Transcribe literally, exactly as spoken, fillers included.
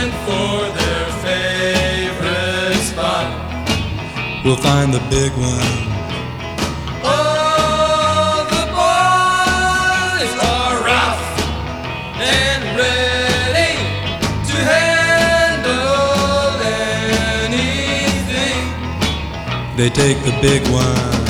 looking for their favorite spot. We'll find the big one. All the boys are rough and ready to handle anything. They take the big one.